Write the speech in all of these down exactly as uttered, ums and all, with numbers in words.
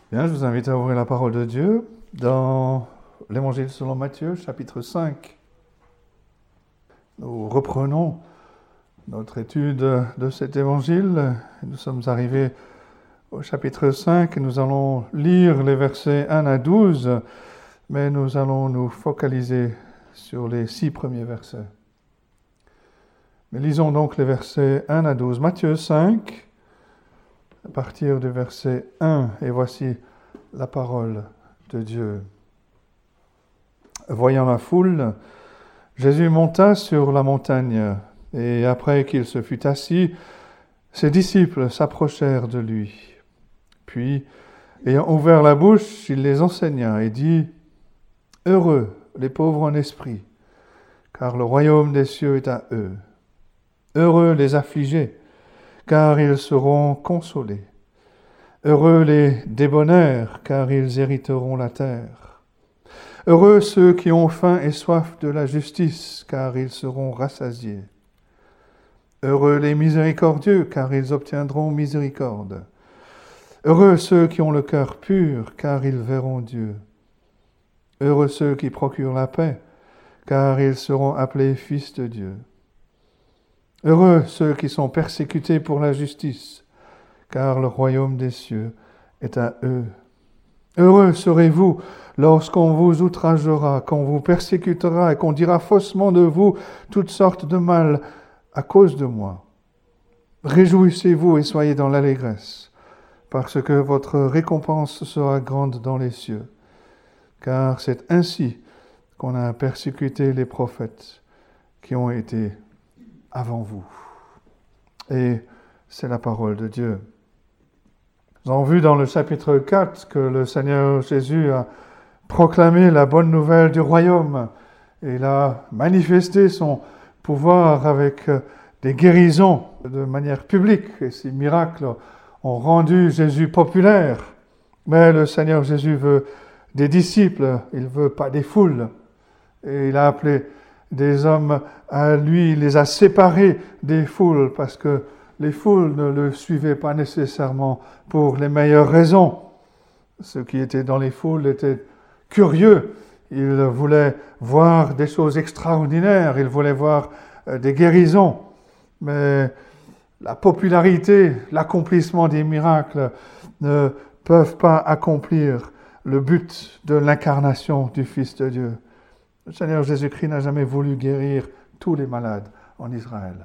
Bien, je vous invite à ouvrir la parole de Dieu dans l'Évangile selon Matthieu, chapitre cinq. Nous reprenons notre étude de cet Évangile. Nous sommes arrivés au chapitre cinq et nous allons lire les versets un à douze, mais nous allons nous focaliser sur les six premiers versets. Mais lisons donc les versets un à douze. Matthieu cinq, à partir du verset un, et voici la parole de Dieu. Voyant la foule, Jésus monta sur la montagne, et après qu'il se fut assis, ses disciples s'approchèrent de lui. Puis, ayant ouvert la bouche, il les enseigna et dit : « Heureux les pauvres en esprit, car le royaume des cieux est à eux. Heureux les affligés, car ils seront consolés. Heureux les débonnaires, car ils hériteront la terre. Heureux ceux qui ont faim et soif de la justice, car ils seront rassasiés. Heureux les miséricordieux, car ils obtiendront miséricorde. Heureux ceux qui ont le cœur pur, car ils verront Dieu. Heureux ceux qui procurent la paix, car ils seront appelés fils de Dieu. Heureux ceux qui sont persécutés pour la justice, car le royaume des cieux est à eux. Heureux serez-vous lorsqu'on vous outragera, qu'on vous persécutera et qu'on dira faussement de vous toutes sortes de mal à cause de moi. Réjouissez-vous et soyez dans l'allégresse, parce que votre récompense sera grande dans les cieux. Car c'est ainsi qu'on a persécuté les prophètes qui ont été avant vous. Et c'est la parole de Dieu. Nous avons vu dans le chapitre quatre que le Seigneur Jésus a proclamé la bonne nouvelle du royaume. Et il a manifesté son pouvoir avec des guérisons de manière publique. Et ces miracles ont rendu Jésus populaire. Mais le Seigneur Jésus veut des disciples, il ne veut pas des foules. Et il a appelé des hommes à lui, il les a séparés des foules parce que les foules ne le suivaient pas nécessairement pour les meilleures raisons. Ceux qui étaient dans les foules étaient curieux, ils voulaient voir des choses extraordinaires, ils voulaient voir des guérisons. Mais la popularité, l'accomplissement des miracles ne peuvent pas accomplir le but de l'incarnation du Fils de Dieu. Le Seigneur Jésus-Christ n'a jamais voulu guérir tous les malades en Israël.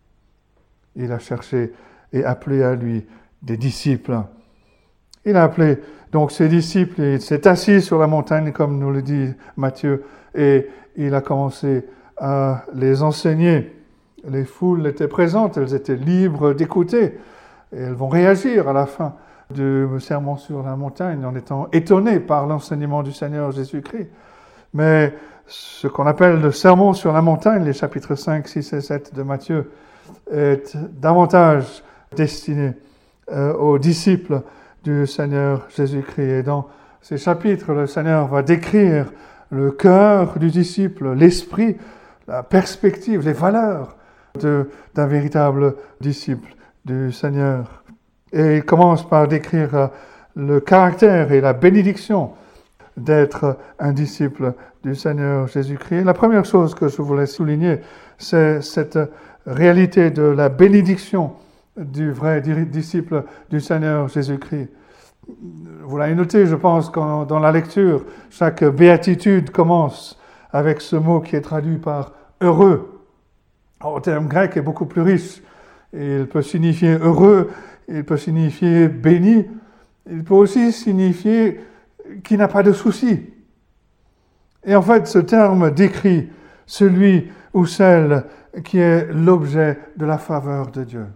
Il a cherché et appelé à lui des disciples. Il a appelé donc ses disciples, et il s'est assis sur la montagne, comme nous le dit Matthieu, et il a commencé à les enseigner. Les foules étaient présentes, elles étaient libres d'écouter, et elles vont réagir à la fin du sermon sur la montagne en étant étonnées par l'enseignement du Seigneur Jésus-Christ. Mais ce qu'on appelle le sermon sur la montagne, les chapitres cinq, six et sept de Matthieu, est davantage destiné euh, aux disciples du Seigneur Jésus-Christ. Et dans ces chapitres, le Seigneur va décrire le cœur du disciple, l'esprit, la perspective, les valeurs de, d'un véritable disciple du Seigneur. Et il commence par décrire euh, le caractère et la bénédiction d'être un disciple du Seigneur Jésus-Christ. La première chose que je voulais souligner, c'est cette réalité de la bénédiction du vrai disciple du Seigneur Jésus-Christ. Vous l'avez noté, je pense, quand dans la lecture, chaque béatitude commence avec ce mot qui est traduit par « heureux ». Le terme grec est beaucoup plus riche. Il peut signifier « heureux », il peut signifier « béni », il peut aussi signifier « qui n'a pas de soucis ». Et en fait, ce terme décrit celui ou celle qui est l'objet de la faveur de Dieu.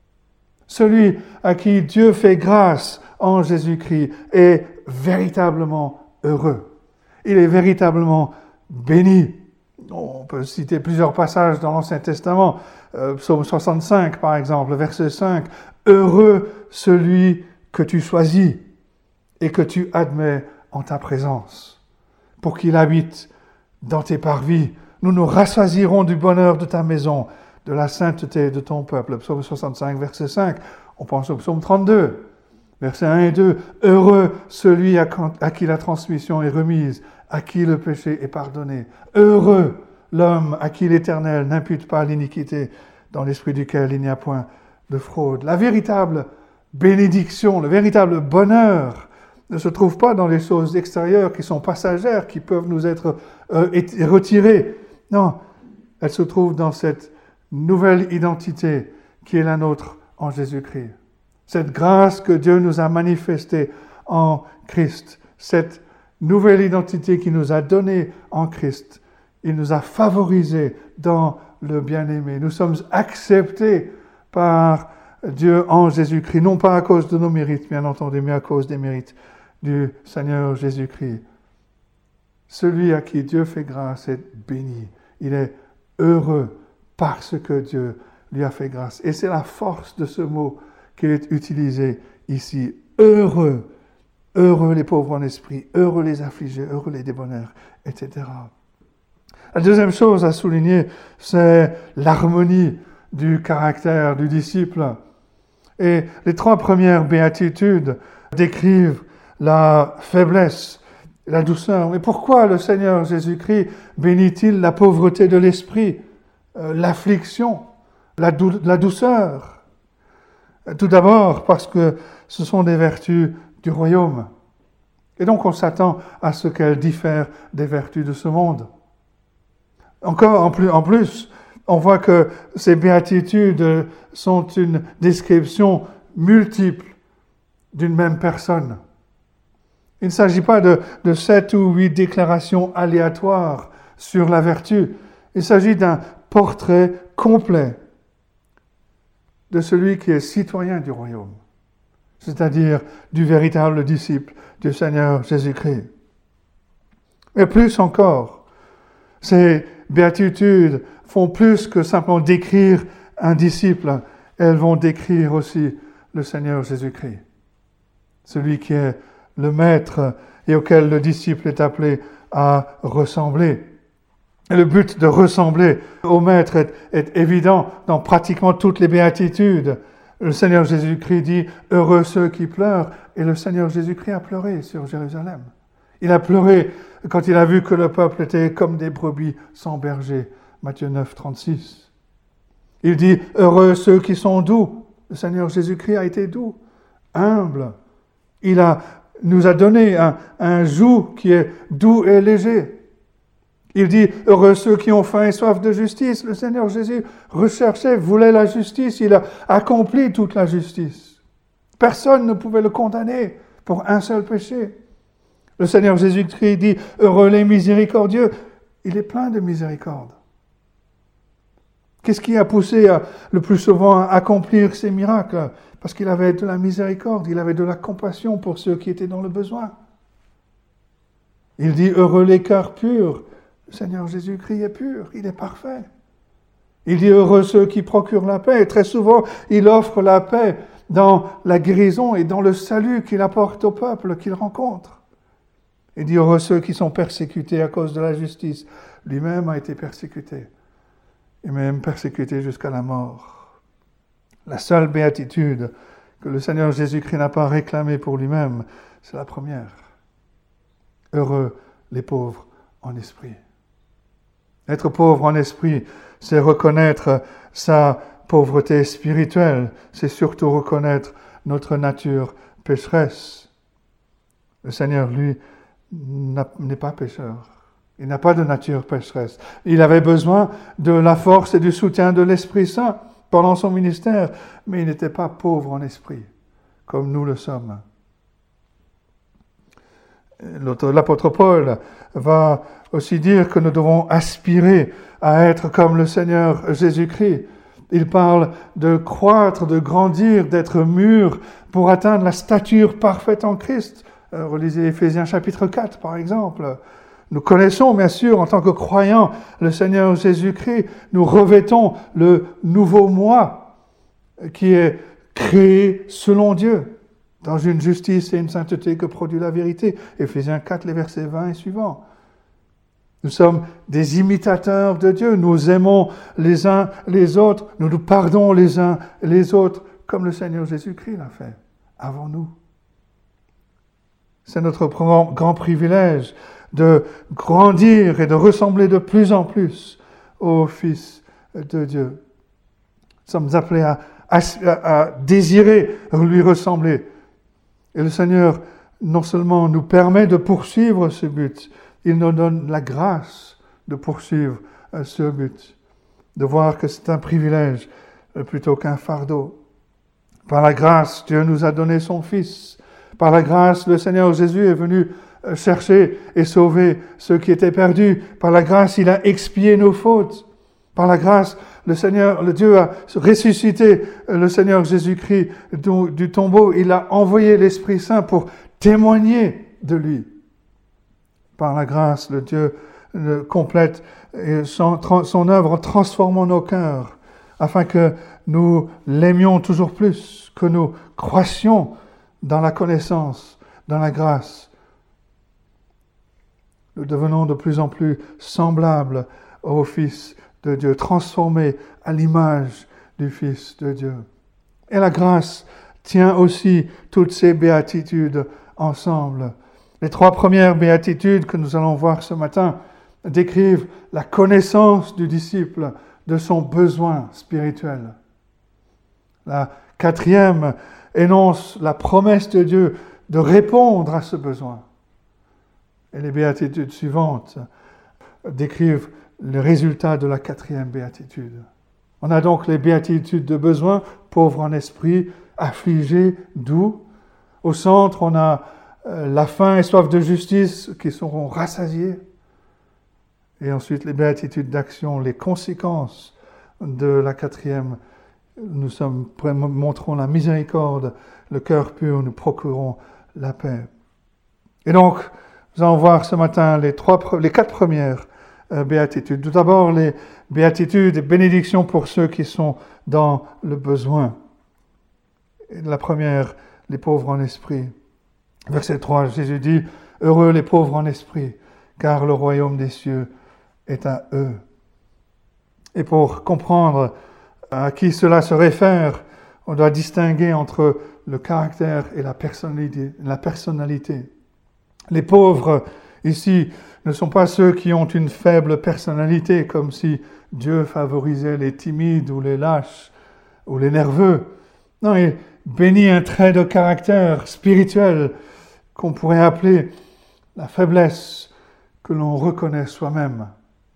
Celui à qui Dieu fait grâce en Jésus-Christ est véritablement heureux. Il est véritablement béni. On peut citer plusieurs passages dans l'Ancien Testament. Euh, Psaume soixante-cinq, par exemple, verset cinq. « Heureux celui que tu choisis et que tu admets en ta présence, pour qu'il habite dans tes parvis. Nous nous rassasierons du bonheur de ta maison, de la sainteté de ton peuple. » Psaume soixante-cinq, verset cinq. On pense au psaume trente-deux. Versets un et deux. Heureux celui à, à qui la transmission est remise, à qui le péché est pardonné. Heureux l'homme à qui l'Éternel n'impute pas l'iniquité, dans l'esprit duquel il n'y a point de fraude. La véritable bénédiction, le véritable bonheur ne se trouve pas dans les choses extérieures qui sont passagères, qui peuvent nous être euh, retirées. Non, elle se trouve dans cette nouvelle identité qui est la nôtre en Jésus-Christ. Cette grâce que Dieu nous a manifestée en Christ, cette nouvelle identité qu'il nous a donnée en Christ, il nous a favorisés dans le bien-aimé. Nous sommes acceptés par Dieu en Jésus-Christ, non pas à cause de nos mérites, bien entendu, mais à cause des mérites du Seigneur Jésus-Christ. Celui à qui Dieu fait grâce est béni. Il est heureux parce que Dieu lui a fait grâce. Et c'est la force de ce mot qui est utilisé ici. Heureux, heureux les pauvres en esprit, heureux les affligés, heureux les débonnaires, et cetera. La deuxième chose à souligner, c'est l'harmonie du caractère du disciple. Et les trois premières béatitudes décrivent la faiblesse, la douceur. Mais pourquoi le Seigneur Jésus-Christ bénit-il la pauvreté de l'esprit, euh, l'affliction, la, dou- la douceur? Tout d'abord parce que ce sont des vertus du royaume. Et donc on s'attend à ce qu'elles diffèrent des vertus de ce monde. Encore en plus, en plus, on voit que ces béatitudes sont une description multiple d'une même personne. Il ne s'agit pas de, de sept ou huit déclarations aléatoires sur la vertu. Il s'agit d'un portrait complet de celui qui est citoyen du royaume, c'est-à-dire du véritable disciple du Seigneur Jésus-Christ. Et plus encore, ces béatitudes font plus que simplement décrire un disciple, elles vont décrire aussi le Seigneur Jésus-Christ, celui qui est le maître et auquel le disciple est appelé à ressembler. Et le but de ressembler au maître est, est évident dans pratiquement toutes les béatitudes. Le Seigneur Jésus-Christ dit « Heureux ceux qui pleurent » et le Seigneur Jésus-Christ a pleuré sur Jérusalem. Il a pleuré quand il a vu que le peuple était comme des brebis sans berger. Matthieu neuf, trente-six. Il dit « Heureux ceux qui sont doux ». Le Seigneur Jésus-Christ a été doux, humble. Il a, nous a donné un, un joug qui est doux et léger. Il dit « Heureux ceux qui ont faim et soif de justice ». Le Seigneur Jésus recherchait, voulait la justice. Il a accompli toute la justice. Personne ne pouvait le condamner pour un seul péché. Le Seigneur Jésus-Christ dit « Heureux les miséricordieux ». Il est plein de miséricorde. Qu'est-ce qui a poussé à, le plus souvent à accomplir ces miracles? Parce qu'il avait de la miséricorde, il avait de la compassion pour ceux qui étaient dans le besoin. Il dit « Heureux les cœurs purs ». Le Seigneur Jésus-Christ est pur, il est parfait. Il dit heureux ceux qui procurent la paix. Et très souvent, il offre la paix dans la guérison et dans le salut qu'il apporte au peuple qu'il rencontre. Il dit heureux ceux qui sont persécutés à cause de la justice. Lui-même a été persécuté, et même persécuté jusqu'à la mort. La seule béatitude que le Seigneur Jésus-Christ n'a pas réclamée pour lui-même, c'est la première. Heureux les pauvres en esprit. Être pauvre en esprit, c'est reconnaître sa pauvreté spirituelle, c'est surtout reconnaître notre nature pécheresse. Le Seigneur, lui, n'est pas pécheur. Il n'a pas de nature pécheresse. Il avait besoin de la force et du soutien de l'Esprit Saint pendant son ministère, mais il n'était pas pauvre en esprit, comme nous le sommes. L'apôtre Paul va aussi dire que nous devons aspirer à être comme le Seigneur Jésus-Christ. Il parle de croître, de grandir, d'être mûr pour atteindre la stature parfaite en Christ. Euh, relisez Éphésiens chapitre quatre, par exemple. Nous connaissons, bien sûr, en tant que croyants, le Seigneur Jésus-Christ. Nous revêtons le nouveau moi qui est créé selon Dieu, dans une justice et une sainteté que produit la vérité. Éphésiens quatre, les versets vingt et suivants. Nous sommes des imitateurs de Dieu. Nous aimons les uns les autres. Nous nous pardonnons les uns les autres, comme le Seigneur Jésus-Christ l'a fait avant nous. c'est notre grand, grand privilège de grandir et de ressembler de plus en plus au Fils de Dieu. Nous sommes appelés à, à, à désirer lui ressembler. Et le Seigneur, non seulement nous permet de poursuivre ce but, il nous donne la grâce de poursuivre ce but, de voir que c'est un privilège plutôt qu'un fardeau. Par la grâce, Dieu nous a donné son Fils. Par la grâce, le Seigneur Jésus est venu chercher et sauver ceux qui étaient perdus. Par la grâce, il a expié nos fautes. Par la grâce, le Seigneur, le Dieu a ressuscité le Seigneur Jésus-Christ du, du tombeau. Il a envoyé l'Esprit Saint pour témoigner de lui. Par la grâce, le Dieu le complète son, son œuvre en transformant nos cœurs, afin que nous l'aimions toujours plus, que nous croissions dans la connaissance, dans la grâce. Nous devenons de plus en plus semblables au Fils de Dieu, transformés à l'image du Fils de Dieu. Et la grâce tient aussi toutes ces béatitudes ensemble. Les trois premières béatitudes que nous allons voir ce matin décrivent la connaissance du disciple de son besoin spirituel. La quatrième énonce la promesse de Dieu de répondre à ce besoin. Et les béatitudes suivantes décrivent le résultat de la quatrième béatitude. On a donc les béatitudes de besoin, pauvre en esprit, affligé, doux. Au centre, on a la faim et soif de justice qui seront rassasiés. Et ensuite, les béatitudes d'action, les conséquences de la quatrième. Nous sommes, montrons la miséricorde, le cœur pur, nous procurons la paix. Et donc, nous allons voir ce matin les, trois, les quatre premières euh, béatitudes. Tout d'abord, les béatitudes et bénédictions pour ceux qui sont dans le besoin. Et la première, les pauvres en esprit. Verset trois, Jésus dit, « Heureux les pauvres en esprit, car le royaume des cieux est à eux. » Et pour comprendre à qui cela se réfère, on doit distinguer entre le caractère et la personnalité. La personnalité. Les pauvres, ici, ne sont pas ceux qui ont une faible personnalité, comme si Dieu favorisait les timides ou les lâches ou les nerveux. Non, il bénit un trait de caractère spirituel qu'on pourrait appeler la faiblesse que l'on reconnaît soi-même.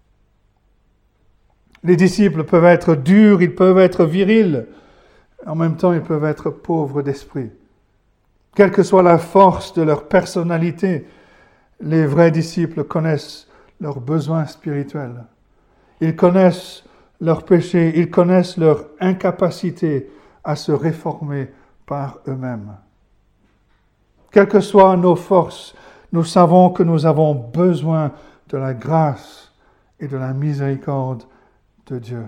Les disciples peuvent être durs, ils peuvent être virils, en même temps ils peuvent être pauvres d'esprit. Quelle que soit la force de leur personnalité, les vrais disciples connaissent leurs besoins spirituels. Ils connaissent leurs péchés, ils connaissent leur incapacité à se réformer par eux-mêmes. Quelles que soient nos forces, nous savons que nous avons besoin de la grâce et de la miséricorde de Dieu.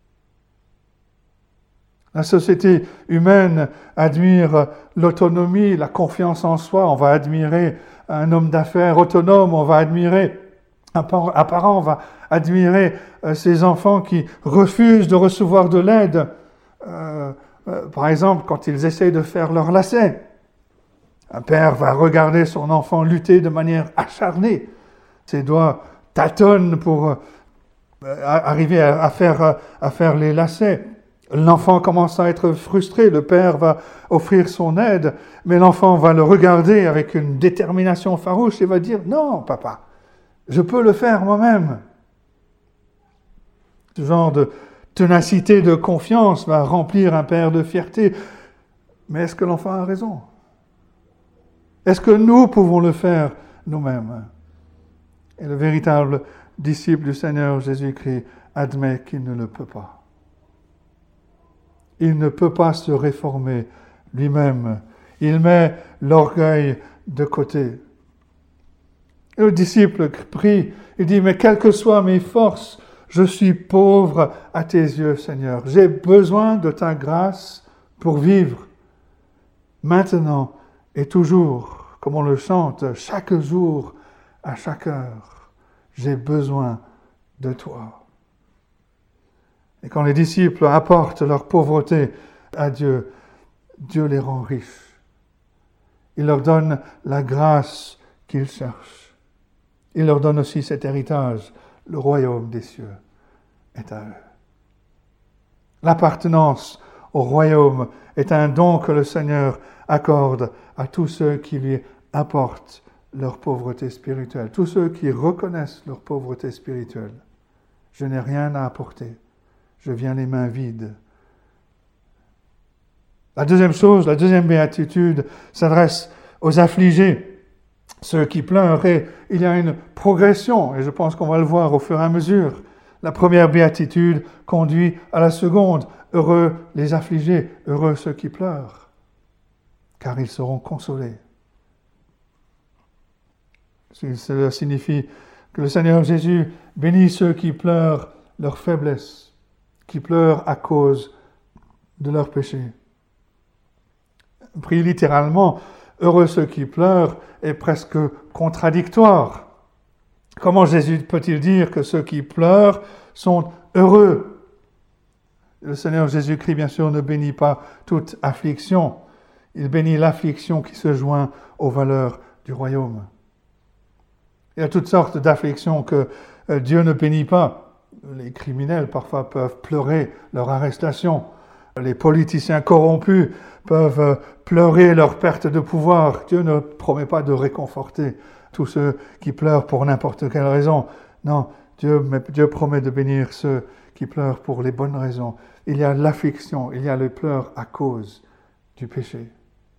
La société humaine admire l'autonomie, la confiance en soi. On va admirer un homme d'affaires autonome, on va admirer un parent, on va admirer ses enfants qui refusent de recevoir de l'aide. Euh, euh, par exemple, quand ils essayent de faire leur lacet. Un père va regarder son enfant lutter de manière acharnée. Ses doigts tâtonnent pour euh, arriver à, à, faire, à faire les lacets. L'enfant commence à être frustré. Le père va offrir son aide, mais l'enfant va le regarder avec une détermination farouche et va dire « Non, papa, je peux le faire moi-même. » Ce genre de ténacité, de confiance va remplir un père de fierté. Mais est-ce que l'enfant a raison ? Est-ce que nous pouvons le faire nous-mêmes ? Et le véritable disciple du Seigneur Jésus-Christ admet qu'il ne le peut pas. Il ne peut pas se réformer lui-même. Il met l'orgueil de côté. Et le disciple prie, il dit, mais quelles que soient mes forces, je suis pauvre à tes yeux, Seigneur. J'ai besoin de ta grâce pour vivre. Maintenant et toujours, comme on le chante, chaque jour, à chaque heure, j'ai besoin de toi. Et quand les disciples apportent leur pauvreté à Dieu, Dieu les rend riches. Il leur donne la grâce qu'ils cherchent. Il leur donne aussi cet héritage. Le royaume des cieux est à eux. L'appartenance au royaume est un don que le Seigneur accorde à tous ceux qui lui apportent leur pauvreté spirituelle, tous ceux qui reconnaissent leur pauvreté spirituelle. Je n'ai rien à apporter. Je viens les mains vides. La deuxième chose, la deuxième béatitude s'adresse aux affligés, ceux qui pleurent, et il y a une progression, et je pense qu'on va le voir au fur et à mesure. La première béatitude conduit à la seconde. Heureux les affligés, heureux ceux qui pleurent, car ils seront consolés. Cela signifie que le Seigneur Jésus bénit ceux qui pleurent leur faiblesse, qui pleurent à cause de leurs péchés. Pris littéralement, heureux ceux qui pleurent est presque contradictoire. Comment Jésus peut-il dire que ceux qui pleurent sont heureux? Le Seigneur Jésus-Christ, bien sûr, ne bénit pas toute affliction. Il bénit l'affliction qui se joint aux valeurs du royaume. Il y a toutes sortes d'afflictions que Dieu ne bénit pas. Les criminels, parfois, peuvent pleurer leur arrestation. Les politiciens corrompus peuvent pleurer leur perte de pouvoir. Dieu ne promet pas de réconforter tous ceux qui pleurent pour n'importe quelle raison. Non, Dieu, Dieu promet de bénir ceux qui pleurent pour les bonnes raisons. Il y a l'affliction, il y a le pleur à cause du péché.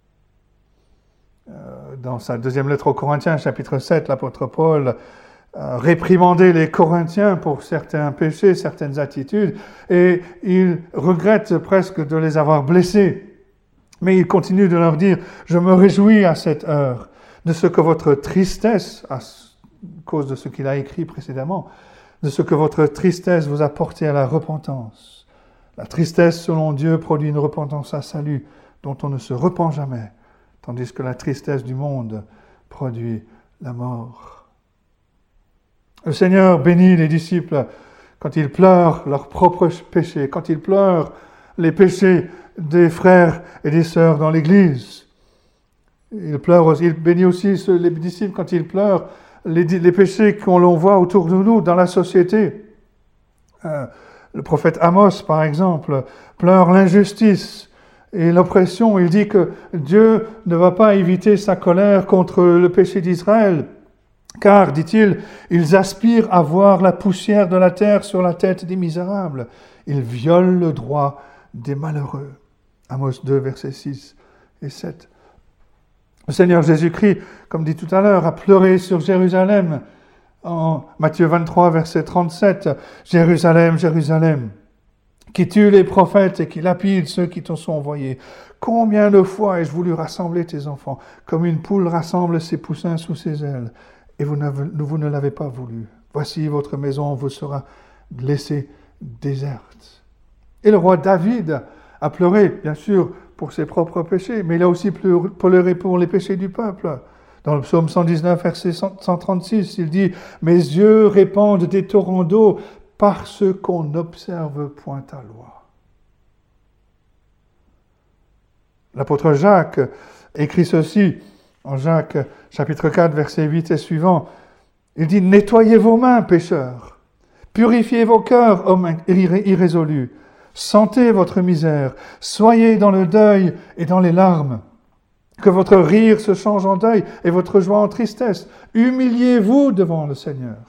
Euh, dans sa deuxième lettre aux Corinthiens, chapitre sept, l'apôtre Paul euh, réprimandait les Corinthiens pour certains péchés, certaines attitudes, et il regrette presque de les avoir blessés. Mais il continue de leur dire « Je me réjouis à cette heure de ce que votre tristesse, à cause de ce qu'il a écrit précédemment, de ce que votre tristesse vous a porté à la repentance. La tristesse, selon Dieu, produit une repentance à salut, dont on ne se repent jamais, tandis que la tristesse du monde produit la mort. » Le Seigneur bénit les disciples quand ils pleurent leurs propres péchés, quand ils pleurent les péchés des frères et des sœurs dans l'Église. Il pleure aussi, il bénit aussi ceux, les disciples quand ils pleurent les, les péchés qu'on l'on voit autour de nous dans la société. Euh, le prophète Amos, par exemple, pleure l'injustice et l'oppression. Il dit que Dieu ne va pas éviter sa colère contre le péché d'Israël, car, dit-il, ils aspirent à voir la poussière de la terre sur la tête des misérables. Ils violent le droit des malheureux. Amos deux, versets six et sept. Le Seigneur Jésus-Christ, comme dit tout à l'heure, a pleuré sur Jérusalem. En Matthieu vingt-trois, verset trente-sept, « Jérusalem, Jérusalem, qui tue les prophètes et qui lapide ceux qui te sont envoyés. Combien de fois ai-je voulu rassembler tes enfants, comme une poule rassemble ses poussins sous ses ailes, et vous, vous ne l'avez pas voulu. Voici votre maison vous sera laissée déserte. » Et le roi David a pleuré, bien sûr, pour ses propres péchés, mais il a aussi pleuré pour les péchés du peuple. Dans le psaume cent dix-neuf, verset cent trente-six, il dit « Mes yeux répandent des torrents d'eau parce qu'on n'observe point ta loi. » L'apôtre Jacques écrit ceci, en Jacques chapitre quatre, verset huit et suivant. Il dit « Nettoyez vos mains, pécheurs, purifiez vos cœurs, hommes irrésolus. Sentez votre misère, soyez dans le deuil et dans les larmes. Que votre rire se change en deuil et votre joie en tristesse. Humiliez-vous devant le Seigneur.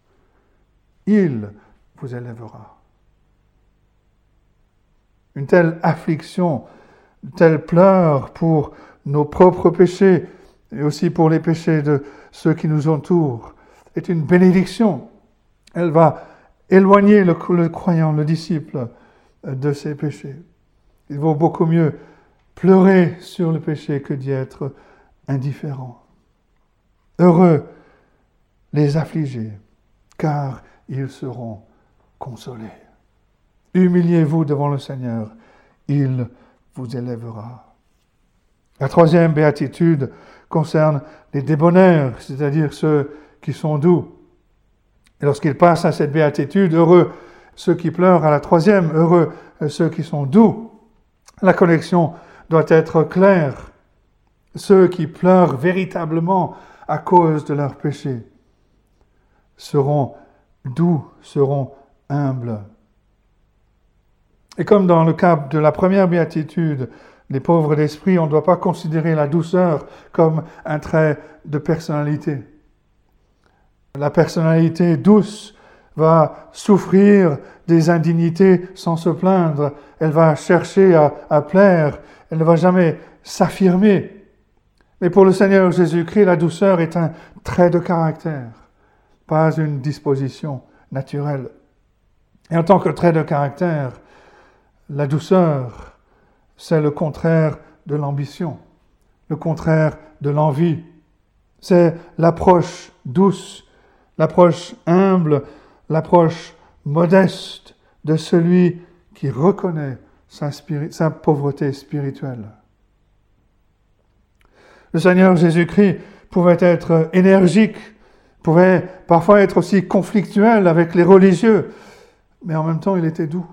Il vous élèvera. » Une telle affliction, une telle pleurs pour nos propres péchés et aussi pour les péchés de ceux qui nous entourent est une bénédiction. Elle va éloigner le, le croyant, le disciple, de ses péchés. Il vaut beaucoup mieux pleurer sur le péché que d'y être indifférent. Heureux les affligés, car ils seront consolés. Humiliez-vous devant le Seigneur, il vous élèvera. La troisième béatitude concerne les débonnaires, c'est-à-dire ceux qui sont doux. Et lorsqu'ils passent à cette béatitude, heureux ceux qui pleurent, à la troisième, heureux ceux qui sont doux. La connexion doit être claire. ceux qui pleurent véritablement à cause de leurs péchés, seront doux, seront humbles. Et comme dans le cas de la première béatitude, les pauvres d'esprit, on ne doit pas considérer la douceur comme un trait de personnalité. La personnalité douce va souffrir des indignités sans se plaindre. Elle va chercher à, à plaire. Elle ne va jamais s'affirmer. Mais pour le Seigneur Jésus-Christ, la douceur est un trait de caractère, pas une disposition naturelle. Et en tant que trait de caractère, la douceur, c'est le contraire de l'ambition, le contraire de l'envie. C'est l'approche douce, l'approche humble, l'approche modeste de celui qui reconnaît sa, spiri- sa pauvreté spirituelle. Le Seigneur Jésus-Christ pouvait être énergique, pouvait parfois être aussi conflictuel avec les religieux, mais en même temps il était doux.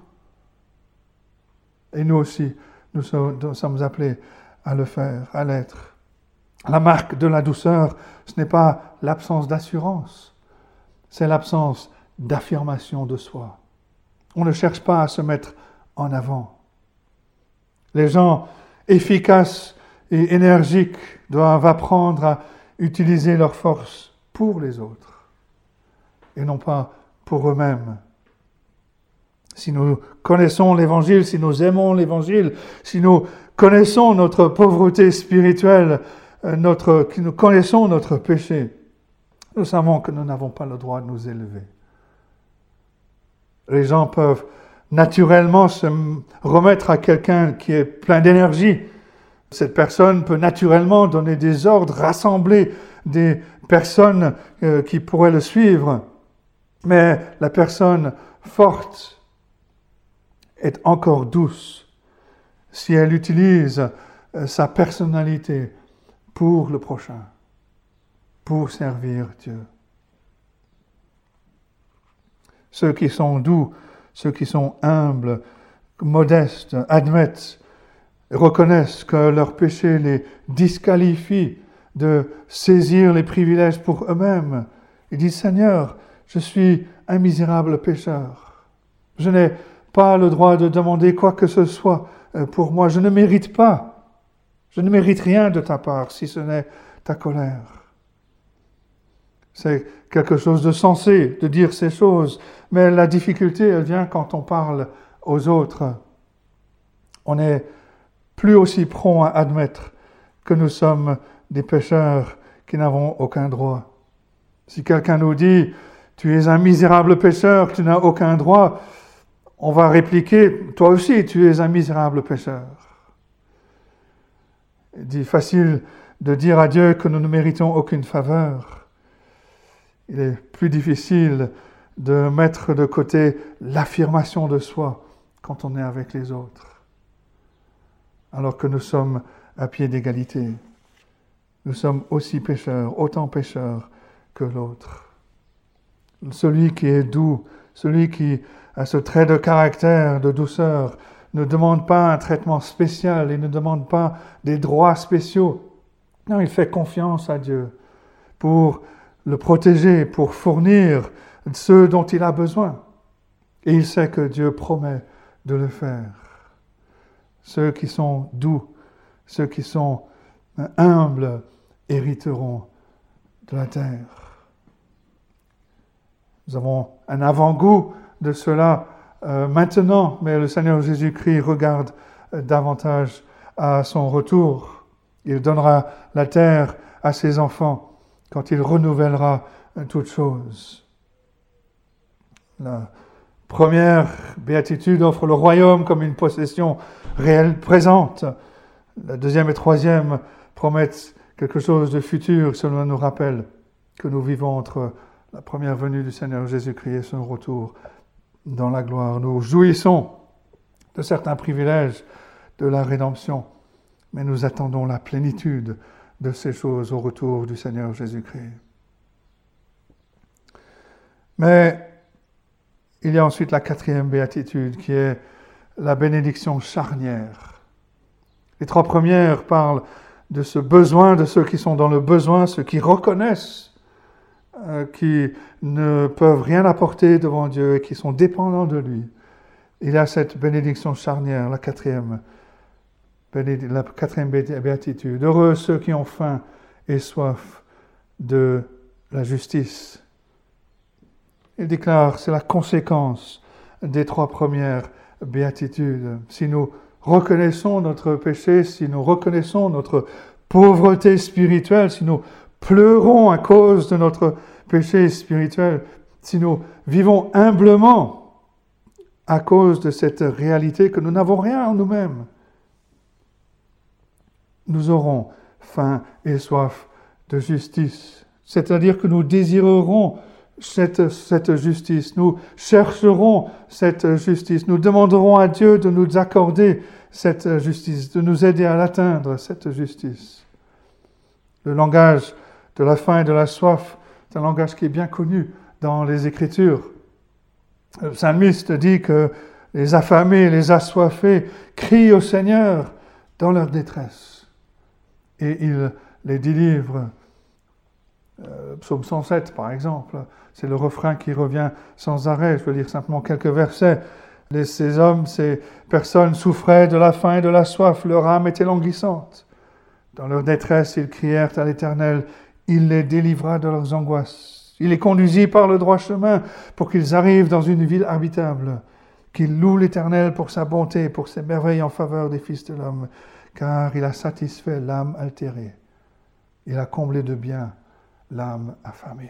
Et nous aussi, nous sommes appelés à le faire, à l'être. La marque de la douceur, ce n'est pas l'absence d'assurance, c'est l'absence d'affirmation de soi. On ne cherche pas à se mettre en avant. Les gens efficaces et énergiques doivent apprendre à utiliser leur force pour les autres et non pas pour eux-mêmes. Si nous connaissons l'Évangile, si nous aimons l'Évangile, si nous connaissons notre pauvreté spirituelle, notre, si nous connaissons notre péché, nous savons que nous n'avons pas le droit de nous élever. Les gens peuvent naturellement se remettre à quelqu'un qui est plein d'énergie. Cette personne peut naturellement donner des ordres, rassembler des personnes euh, qui pourraient le suivre. Mais la personne forte est encore douce si elle utilise euh, sa personnalité pour le prochain, pour servir Dieu. Ceux qui sont doux, ceux qui sont humbles, modestes, admettent, reconnaissent que leur péché les disqualifie de saisir les privilèges pour eux-mêmes. Ils disent, Seigneur, je suis un misérable pécheur. Je n'ai pas le droit de demander quoi que ce soit pour moi. Je ne mérite pas. Je ne mérite rien de ta part, si ce n'est ta colère. C'est quelque chose de sensé de dire ces choses, mais la difficulté, elle vient quand on parle aux autres. On n'est plus aussi prompt à admettre que nous sommes des pécheurs qui n'avons aucun droit. Si quelqu'un nous dit « tu es un misérable pécheur, tu n'as aucun droit », on va répliquer « toi aussi, tu es un misérable pécheur ». Il est facile de dire à Dieu que nous ne méritons aucune faveur. Il est plus difficile de mettre de côté l'affirmation de soi quand on est avec les autres, alors que nous sommes à pied d'égalité. Nous sommes aussi pécheurs, autant pécheurs que l'autre. Celui qui est doux, celui qui a ce trait de caractère, de douceur, ne demande pas un traitement spécial, il ne demande pas des droits spéciaux. Non, il fait confiance à Dieu pour le protéger, pour fournir ceux dont il a besoin. Et il sait que Dieu promet de le faire. Ceux qui sont doux, ceux qui sont humbles, hériteront de la terre. Nous avons un avant-goût de cela euh, maintenant, mais le Seigneur Jésus-Christ regarde euh, davantage à son retour. Il donnera la terre à ses enfants quand il renouvellera euh, toutes choses. La première béatitude offre le royaume comme une possession réelle, présente. La deuxième et troisième promettent quelque chose de futur. Cela nous rappelle que nous vivons entre la première venue du Seigneur Jésus-Christ et son retour dans la gloire. Nous jouissons de certains privilèges de la rédemption, mais nous attendons la plénitude de ces choses au retour du Seigneur Jésus-Christ. Mais il y a ensuite la quatrième béatitude qui est la bénédiction charnière. Les trois premières parlent de ce besoin, de ceux qui sont dans le besoin, ceux qui reconnaissent euh, qui ne peuvent rien apporter devant Dieu et qui sont dépendants de lui. Il y a cette bénédiction charnière, la quatrième, bénéd- la quatrième bé- béatitude. Heureux ceux qui ont faim et soif de la justice. Il déclare, c'est la conséquence des trois premières béatitudes. Si nous reconnaissons notre péché, si nous reconnaissons notre pauvreté spirituelle, si nous pleurons à cause de notre péché spirituel, si nous vivons humblement à cause de cette réalité que nous n'avons rien en nous-mêmes, nous aurons faim et soif de justice. C'est-à-dire que nous désirerons cette, cette justice, nous chercherons cette justice, nous demanderons à Dieu de nous accorder cette justice, de nous aider à l'atteindre, cette justice. Le langage de la faim et de la soif, c'est un langage qui est bien connu dans les Écritures. Le psalmiste dit que les affamés, les assoiffés crient au Seigneur dans leur détresse. Et il les délivre. Euh, Psaume cent sept, par exemple, c'est le refrain qui revient sans arrêt. Je veux lire simplement quelques versets. Les, ces hommes, ces personnes souffraient de la faim et de la soif, leur âme était languissante. Dans leur détresse, ils crièrent à l'Éternel, il les délivra de leurs angoisses. Il les conduisit par le droit chemin pour qu'ils arrivent dans une ville habitable, qu'ils louent l'Éternel pour sa bonté, pour ses merveilles en faveur des fils de l'homme, car il a satisfait l'âme altérée. Il a comblé de bien l'âme affamée.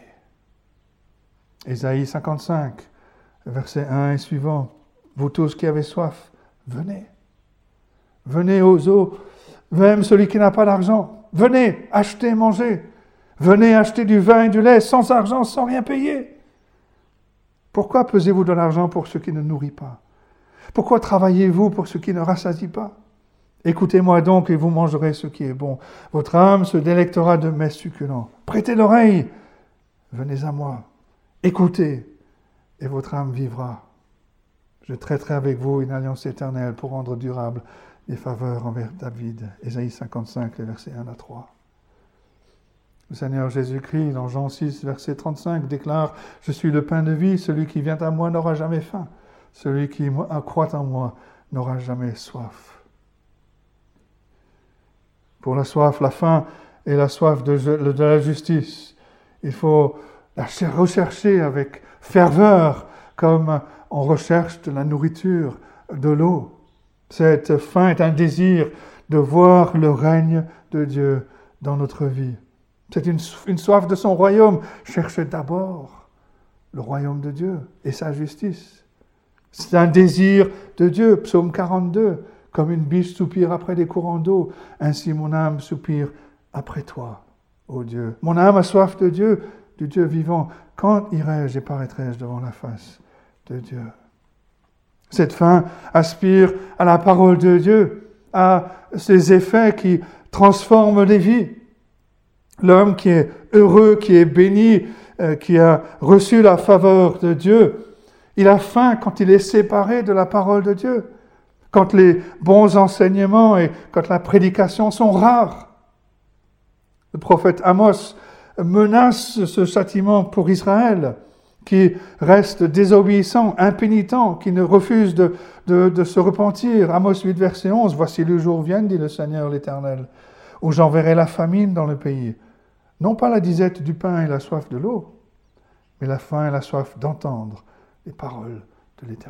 Ésaïe cinquante-cinq, versets un et suivant. Vous tous qui avez soif, venez. Venez aux eaux, même celui qui n'a pas d'argent. Venez, achetez, mangez. Venez acheter du vin et du lait sans argent, sans rien payer. Pourquoi pesez-vous de l'argent pour ce qui ne nourrit pas? Pourquoi travaillez-vous pour ce qui ne rassasie pas? Écoutez-moi donc et vous mangerez ce qui est bon. Votre âme se délectera de mets succulents. Prêtez l'oreille, venez à moi. Écoutez, et votre âme vivra. Je traiterai avec vous une alliance éternelle pour rendre durable les faveurs envers David. Ésaïe cinquante-cinq, les versets un à trois. Le Seigneur Jésus-Christ, dans Jean six, verset trente-cinq, déclare « Je suis le pain de vie, celui qui vient à moi n'aura jamais faim. Celui qui croit en moi n'aura jamais soif. » Pour la soif, la faim et la soif de, de la justice, il faut la rechercher avec ferveur, comme on recherche de la nourriture, de l'eau. Cette faim est un désir de voir le règne de Dieu dans notre vie. C'est une, une soif de son royaume. Cherchez d'abord le royaume de Dieu et sa justice. C'est un désir de Dieu. Psaume quarante-deux. Comme une biche soupire après des courants d'eau, ainsi mon âme soupire après toi, ô Dieu. Mon âme a soif de Dieu, du Dieu vivant. Quand irai-je et paraîtrai-je devant la face de Dieu? Cette faim aspire à la parole de Dieu, à ses effets qui transforment les vies. L'homme qui est heureux, qui est béni, euh, qui a reçu la faveur de Dieu, il a faim quand il est séparé de la parole de Dieu, quand les bons enseignements et quand la prédication sont rares. Le prophète Amos menace ce châtiment pour Israël, qui reste désobéissant, impénitent, qui ne refuse de, de, de se repentir. Amos huit, verset onze, « Voici le jour vient, dit le Seigneur l'Éternel, où j'enverrai la famine dans le pays. Non pas la disette du pain et la soif de l'eau, mais la faim et la soif d'entendre les paroles de l'Éternel. »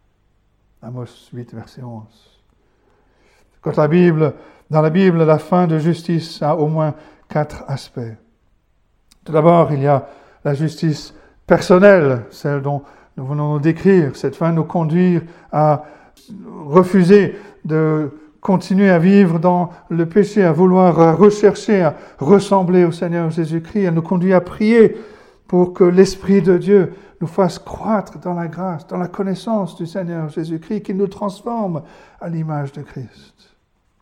Amos huit, verset onze. Quand la Bible, dans la Bible, la faim de justice a au moins quatre aspects. Tout d'abord, il y a la justice personnelle, celle dont nous venons de décrire. Cette faim nous conduit à refuser de continuer à vivre dans le péché, à vouloir à rechercher, à ressembler au Seigneur Jésus-Christ. Elle nous conduit à prier pour que l'Esprit de Dieu nous fasse croître dans la grâce, dans la connaissance du Seigneur Jésus-Christ, qu'il nous transforme à l'image de Christ.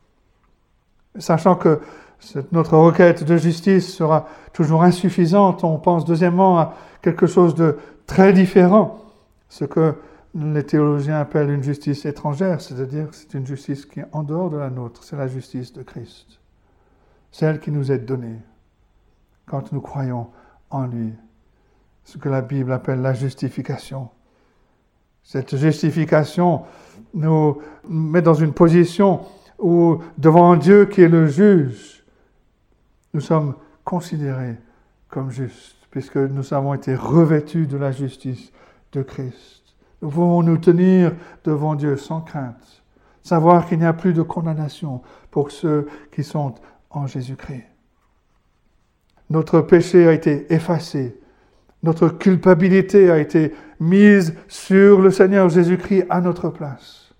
Sachant que cette, notre requête de justice sera toujours insuffisante, on pense deuxièmement à quelque chose de très différent, ce que les théologiens appellent une justice étrangère, c'est-à-dire que c'est une justice qui est en dehors de la nôtre, c'est la justice de Christ. celle qui nous est donnée quand nous croyons en lui. Ce que la Bible appelle la justification. Cette justification nous met dans une position où, devant Dieu qui est le juge, nous sommes considérés comme justes, puisque nous avons été revêtus de la justice de Christ. Nous pouvons nous tenir devant Dieu sans crainte, savoir qu'il n'y a plus de condamnation pour ceux qui sont en Jésus-Christ. Notre péché a été effacé. Notre culpabilité a été mise sur le Seigneur Jésus-Christ à notre place.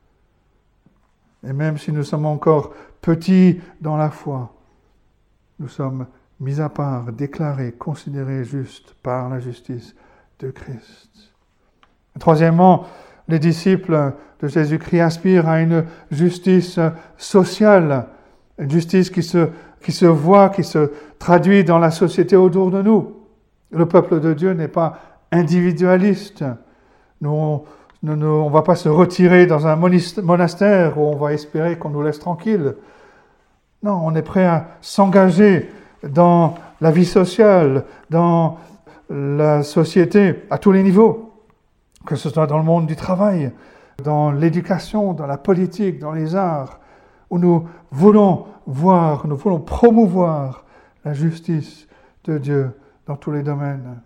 Et même si nous sommes encore petits dans la foi, nous sommes mis à part, déclarés, considérés justes par la justice de Christ. Troisièmement, les disciples de Jésus-Christ aspirent à une justice sociale, une justice qui se, qui se voit, qui se traduit dans la société autour de nous. Le peuple de Dieu n'est pas individualiste. Nous, nous, nous, on ne va pas se retirer dans un monastère où on va espérer qu'on nous laisse tranquille. Non, on est prêt à s'engager dans la vie sociale, dans la société, à tous les niveaux, que ce soit dans le monde du travail, dans l'éducation, dans la politique, dans les arts, où nous voulons voir, nous voulons promouvoir la justice de Dieu dans tous les domaines.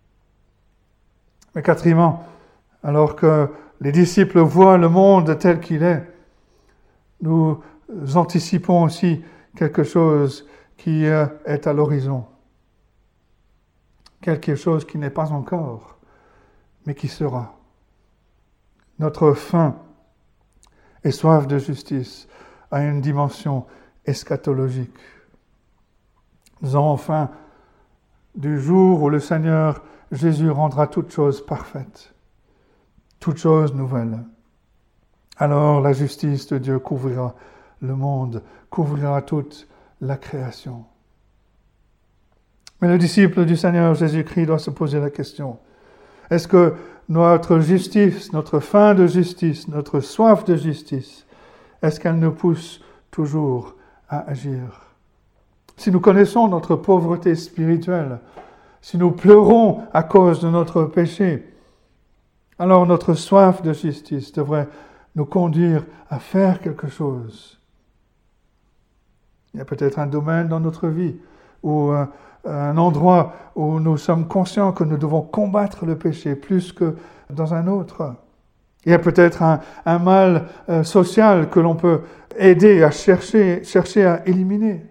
Mais quatrièmement, alors que les disciples voient le monde tel qu'il est, nous anticipons aussi quelque chose qui est à l'horizon. Quelque chose qui n'est pas encore, mais qui sera. Notre faim et soif de justice a une dimension eschatologique. Nous avons faim du jour où le Seigneur Jésus rendra toutes choses parfaites, toutes choses nouvelles. Alors la justice de Dieu couvrira le monde, couvrira toute la création. Mais le disciple du Seigneur Jésus-Christ doit se poser la question, est-ce que notre justice, notre faim de justice, notre soif de justice, est-ce qu'elle nous pousse toujours à agir? Si nous connaissons notre pauvreté spirituelle, si nous pleurons à cause de notre péché, alors notre soif de justice devrait nous conduire à faire quelque chose. Il y a peut-être un domaine dans notre vie ou un, un endroit où nous sommes conscients que nous devons combattre le péché plus que dans un autre. Il y a peut-être un, un mal euh, social que l'on peut aider à chercher, chercher à éliminer.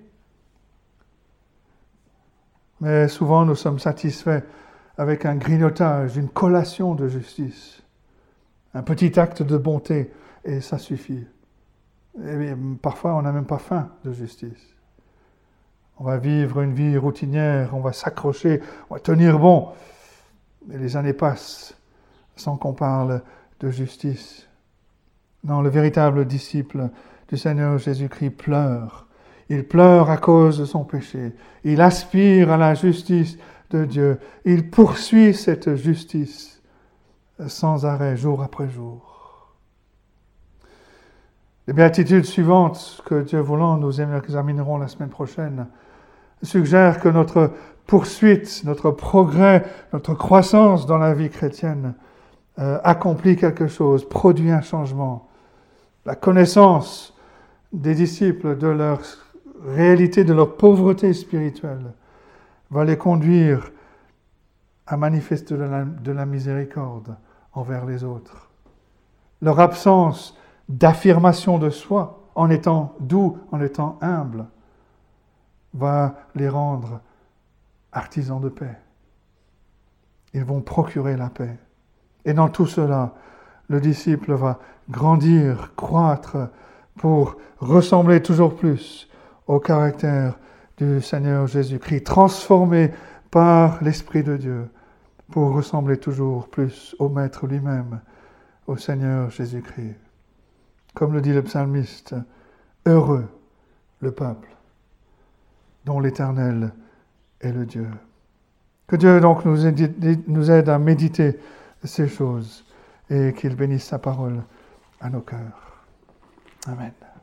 Mais souvent, nous sommes satisfaits avec un grignotage, une collation de justice, un petit acte de bonté, et ça suffit. Et bien, parfois, on n'a même pas faim de justice. On va vivre une vie routinière, on va s'accrocher, on va tenir bon. Mais les années passent sans qu'on parle de justice. Non, le véritable disciple du Seigneur Jésus-Christ pleure. Il pleure à cause de son péché. Il aspire à la justice de Dieu. Il poursuit cette justice sans arrêt, jour après jour. Les béatitudes suivantes, que Dieu voulant nous examinerons la semaine prochaine, suggèrent que notre poursuite, notre progrès, notre croissance dans la vie chrétienne euh, accomplit quelque chose, produit un changement. La connaissance des disciples de leur réalité, de leur pauvreté spirituelle, va les conduire à manifester de la, de la miséricorde envers les autres. Leur absence d'affirmation de soi, en étant doux, en étant humble, va les rendre artisans de paix. Ils vont procurer la paix. Et dans tout cela, le disciple va grandir, croître, pour ressembler toujours plus au caractère du Seigneur Jésus-Christ, transformé par l'Esprit de Dieu, pour ressembler toujours plus au Maître lui-même, au Seigneur Jésus-Christ. Comme le dit le psalmiste, « Heureux le peuple dont l'Éternel est le Dieu. » Que Dieu donc nous aide, nous aide à méditer ces choses et qu'il bénisse sa parole à nos cœurs. Amen.